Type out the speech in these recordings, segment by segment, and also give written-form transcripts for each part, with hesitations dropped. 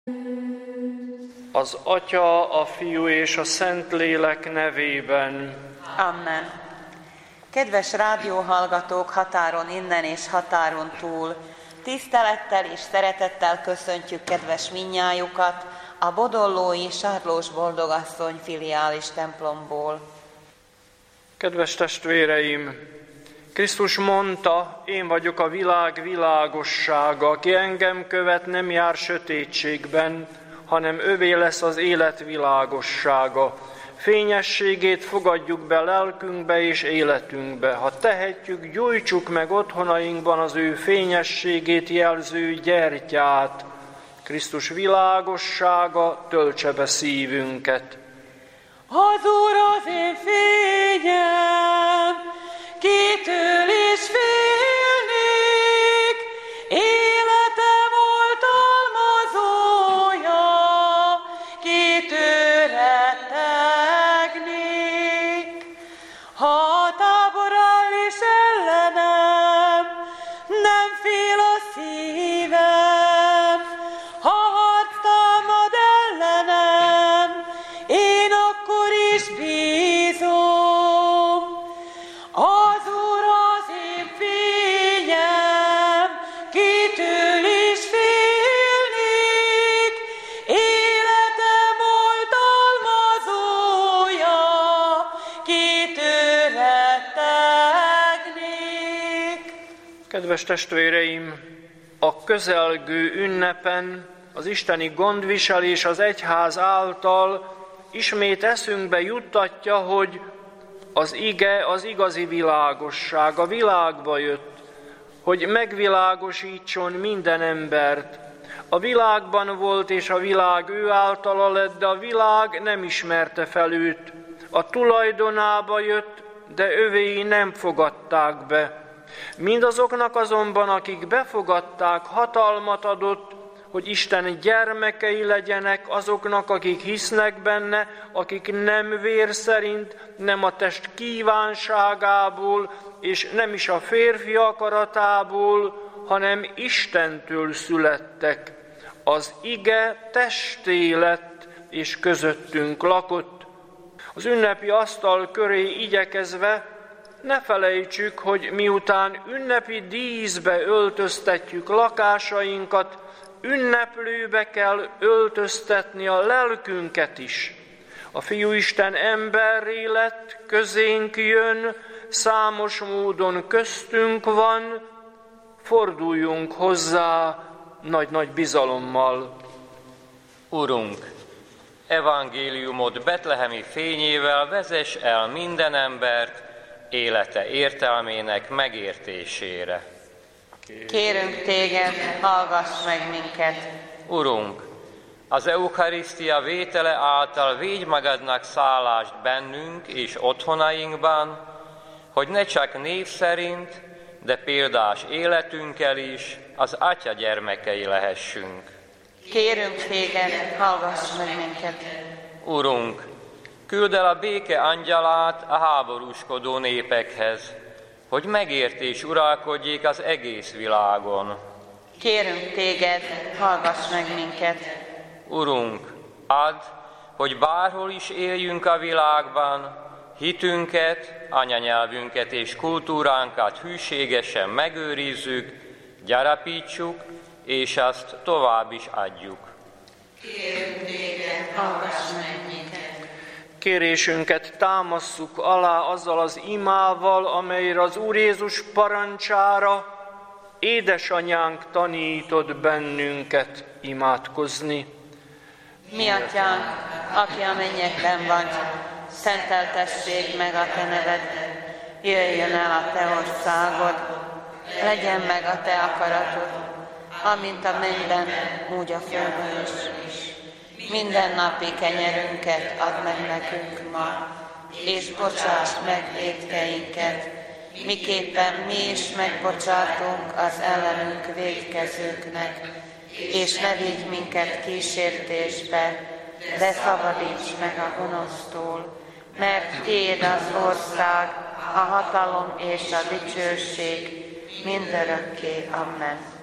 Az Atya, a Fiú és a Szentlélek nevében. Amen. Kedves rádióhallgatók határon innen és határon túl, tisztelettel és szeretettel köszöntjük kedves minnyájukat a bodollói Sarlós Boldogasszony filiális templomból. Kedves testvéreim, Krisztus mondta, én vagyok a világ világossága, aki engem követ, nem jár sötétségben, hanem övé lesz az élet világossága. Fényességét fogadjuk be lelkünkbe és életünkbe. Ha tehetjük, gyújtsuk meg otthonainkban az ő fényességét jelző gyertyát. Krisztus világossága töltse be szívünket. Az Úr az én fényem, kitől is félnék, életem oltalmazója, kitől rettegnék. Ha a tábor áll is ellenem, nem fél a szívem, ha harc támad ellenem, én akkor is bízom. Az Úr az én fényem, kitől is félnék, életem oltalmazója, kitől rettegnék. Kedves testvéreim, a közelgő ünnepen az isteni gondviselés az egyház által ismét eszünkbe juttatja, hogy az ige az igazi világosság, a világba jött, hogy megvilágosítson minden embert. A világban volt, és a világ ő általa lett, de a világ nem ismerte fel őt. A tulajdonába jött, de övéi nem fogadták be. Mindazoknak azonban, akik befogadták, hatalmat adott, hogy Isten gyermekei legyenek, azoknak, akik hisznek benne, akik nem vér szerint, nem a test kívánságából, és nem is a férfi akaratából, hanem Istentől születtek. Az ige testé lett, és közöttünk lakott. Az ünnepi asztal köré igyekezve ne felejtsük, hogy miután ünnepi díszbe öltöztetjük lakásainkat, ünneplőbe kell öltöztetni a lelkünket is. A Fiúisten emberré lett, közénk jön, számos módon köztünk van, forduljunk hozzá nagy-nagy bizalommal. Urunk, evangéliumod betlehemi fényével vezess el minden embert élete értelmének megértésére. Kérünk téged, hallgass meg minket. Urunk, az Eucharisztia vétele által védj magadnak szállást bennünk és otthonainkban, hogy ne csak név szerint, de példás életünkkel is az Atya gyermekei lehessünk. Kérünk téged, hallgass meg minket. Urunk, küld el a béke angyalát a háborúskodó népekhez, hogy megértés uralkodjék az egész világon. Kérünk téged, hallgass meg minket. Urunk, add, hogy bárhol is éljünk a világban, hitünket, anyanyelvünket és kultúránkat hűségesen megőrizzük, gyarapítsuk, és azt tovább is adjuk. Kérünk téged, hallgass meg minket. Kérésünket támasszuk alá azzal az imával, amelyre az Úr Jézus parancsára édesanyánk tanított bennünket imádkozni. Mi atyánk, aki a mennyekben vagy, szenteltessék meg a te neved, jöjjön el a te országod, legyen meg a te akaratod, amint a mennyben, úgy a földön is. Minden napi kenyerünket add meg nekünk ma, és bocsáss meg vétkeinket, miképpen mi is megbocsátunk az ellenünk vétkezőknek, és ne vigy minket kísértésbe, de szabadíts meg a gonosztól, mert tiéd az ország, a hatalom és a dicsőség mindörökké. Amen.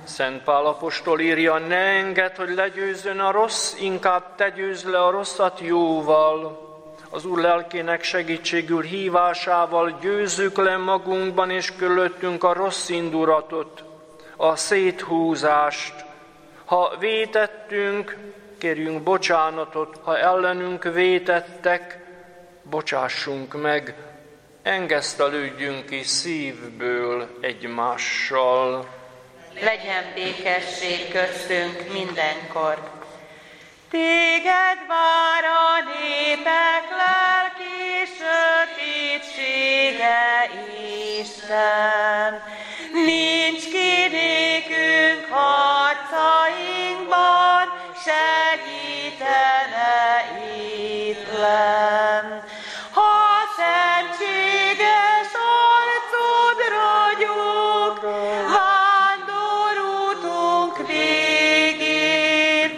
Szent Pál apostol írja, ne engedd, hogy legyőzzön a rossz, inkább te győzd le a rosszat jóval. Az Úr lelkének segítségül hívásával győzzük le magunkban és körülöttünk a rossz indulatot, a széthúzást. Ha vétettünk, kérjünk bocsánatot, ha ellenünk vétettek, bocsássunk meg, engesztelődjünk ki szívből egymással. Legyen békesség köztünk mindenkor. Téged vár a népek lelki sötétsége, Isten. Nincs ki nékünk harcainkban, segítene itt lenn. Ha szentséges arcod ragyog, vándorútunk végén,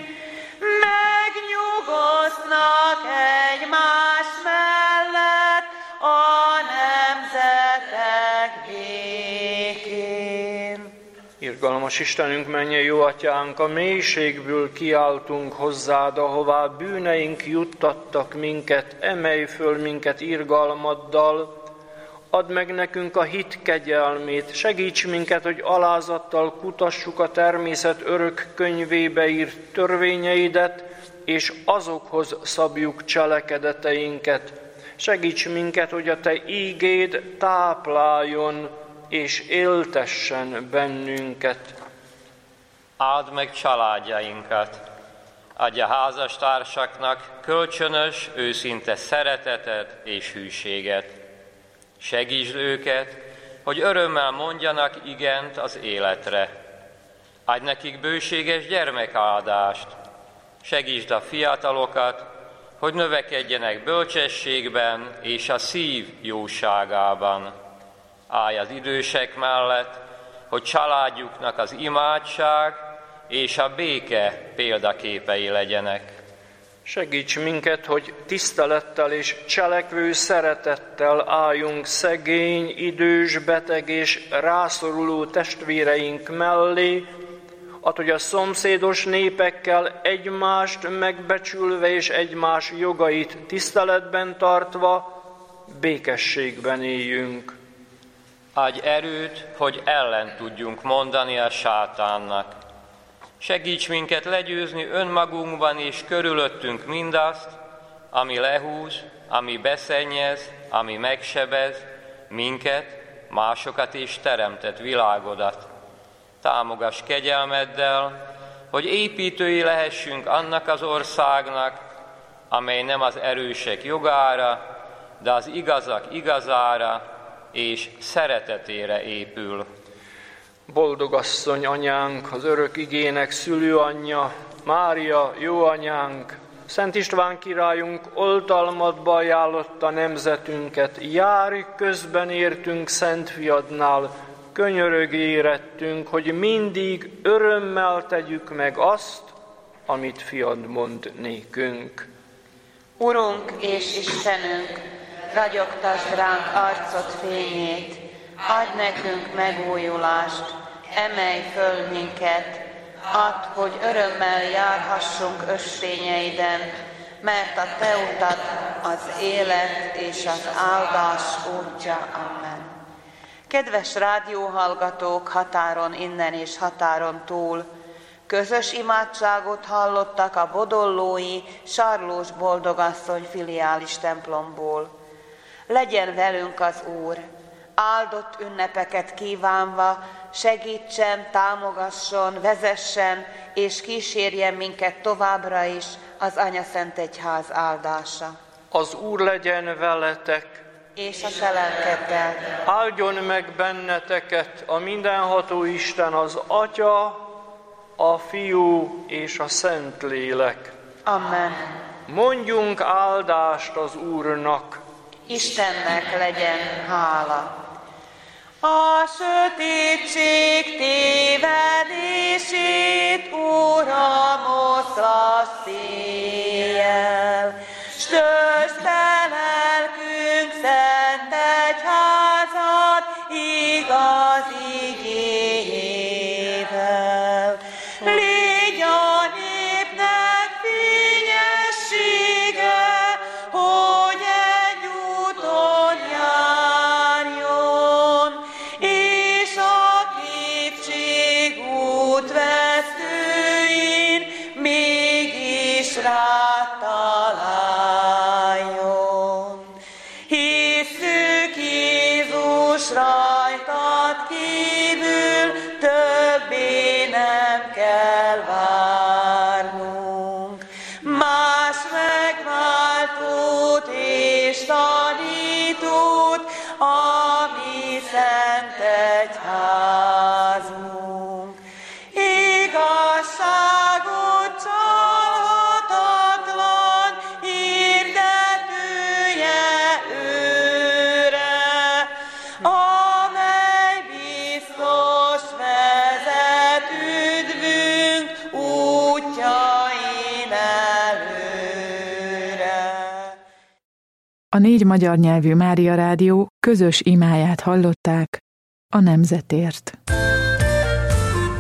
megnyugosznak egymás mellett a nemzetek békén. Irgalmas Istenünk, mennyei jó Atyánk, a mélységből kiáltunk hozzád, ahová bűneink juttattak minket, emelj föl minket irgalmaddal, add meg nekünk a hit kegyelmét, segíts minket, hogy alázattal kutassuk a természet örök könyvébe írt törvényeidet, és azokhoz szabjuk cselekedeteinket. Segíts minket, hogy a te ígéd tápláljon és éltessen bennünket. Áld meg családjainkat, adj a házastársaknak kölcsönös, őszinte szeretetet és hűséget. Segítsd őket, hogy örömmel mondjanak igent az életre. Adj nekik bőséges gyermekáldást. Segítsd a fiatalokat, hogy növekedjenek bölcsességben és a szív jóságában. Állj az idősek mellett, hogy családjuknak az imádság és a béke példaképei legyenek. Segíts minket, hogy tisztelettel és cselekvő szeretettel álljunk szegény, idős, beteg és rászoruló testvéreink mellé, add, hogy a szomszédos népekkel egymást megbecsülve és egymás jogait tiszteletben tartva békességben éljünk. Adj erőt, hogy ellen tudjunk mondani a sátánnak. Segíts minket legyőzni önmagunkban és körülöttünk mindazt, ami lehúz, ami beszennyez, ami megsebez minket, másokat és teremtett világodat. Támogass kegyelmeddel, hogy építői lehessünk annak az országnak, amely nem az erősek jogára, de az igazak igazára és szeretetére épül. Boldogasszony anyánk, az örök igének szülőanyja, Mária jó anyánk, Szent István királyunk oltalmadba ajánlotta nemzetünket, járj közben értünk Szent Fiadnál, könyörög érettünk, hogy mindig örömmel tegyük meg azt, amit Fiad mond nékünk. Urunk és Istenünk, ragyogtasd ránk arcod fényét, adj nekünk megújulást, emelj föl minket, add, hogy örömmel járhassunk ösvényeiden, mert a te utad az élet és az áldás útja. Amen. Kedves rádióhallgatók határon innen és határon túl, közös imádságot hallottak a bodollói Sarlós Boldogasszony filiális templomból. Legyen velünk az Úr, áldott ünnepeket kívánva, segítsen, támogasson, vezessen és kísérjen minket továbbra is az Anyaszentegyház áldása. Az Úr legyen veletek, és a te lelkeddel. Áldjon meg benneteket a mindenható Isten, az Atya, a Fiú és a Szentlélek. Amen. Mondjunk áldást az Úrnak. Istennek legyen hála. A sötétség tévedését, Uram, oszlass széjjel, s töltsd te lelkünk szent egyházat igaz igével. rátaláljon. Hisszük, Jézus, rajtad kívül többé nem kell várnunk. Más megváltót és tanítót, a mi szent egyházunk. Igazságot csalhatatlan hirdetője őre, amely biztos vezet üdvünk útjain előre. A 4 magyar nyelvű Mária Rádió közös imáját hallották a nemzetért.